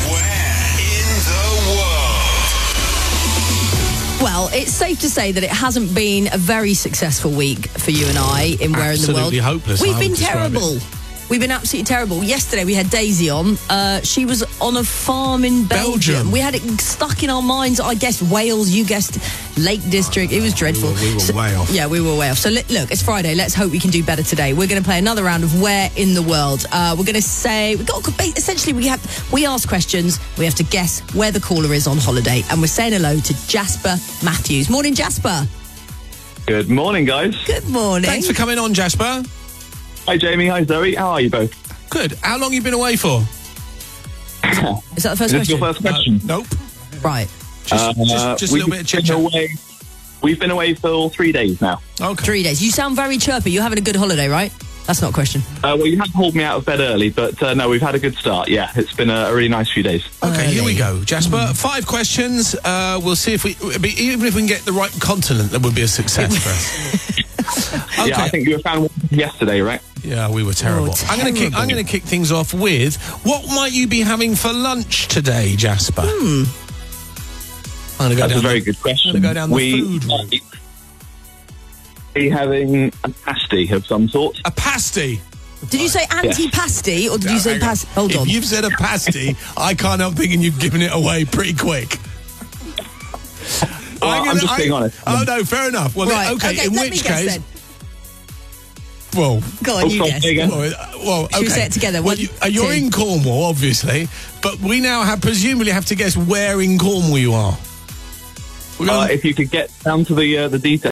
Well, it's safe to say that it hasn't been a very successful week for you and I in Where in the World. Absolutely hopeless, We've I been would describe terrible. We've been absolutely terrible. Yesterday we had Daisy on. Uh, she was on a farm in Belgium. Belgium. We had it stuck in our minds. I guessed Wales. You guessed Lake District. It was dreadful. We were, we were So- way off. Yeah, we were way off. So li- look, it's Friday. Let's hope we can do better today. We're going to play another round of Where in the World. Uh, we're going to say we got essentially we have we ask questions. We have to guess where the caller is on holiday, and we're saying hello to Jasper Matthews. Morning, Jasper. Good morning, guys. Good morning. Thanks for coming on, Jasper. Hi, Jamie. Hi, Zoe. How are you both? Good. How long you been away for? Is that the first Is this question? your first question? Uh, nope. Right. Just, just, just a little bit of chit chat. Away, we've been away for three days now. Okay. Three days. You sound very chirpy. You're having a good holiday, right? That's not a question. Uh, well, you have pulled me out of bed early, but uh, no, we've had a good start. Yeah, it's been a, a really nice few days. Okay, here we go, Jasper. Mm. Five questions. Uh, we'll see if we, even if we can get the right continent, that would be a success for us. Okay. Yeah, I think you found one yesterday, right? Yeah, we were terrible. Oh, I'm going to kick. I'm going to kick things off with what might you be having for lunch today, Jasper? Hmm. I'm going to go That's down a very the, good question. I'm going to go down the we food route. Be having a pasty of some sort. A pasty. Did you say anti-pasty or did you say Hang on. pasty? Hold if on. you've said a pasty, I can't help thinking you've given it away pretty quick. Well, I'm, gonna- just being honest. Oh no, fair enough. Well, Right, okay, okay, In let which me guess case, then. well, Go on, Oh, you sorry, guess. say again. well, uh, well, Should we okay. say it together? Well, One, you, uh, you're two. in Cornwall, obviously, but we now have presumably have to guess where in Cornwall you are. We're Uh, going- if you could get down to the uh, the details.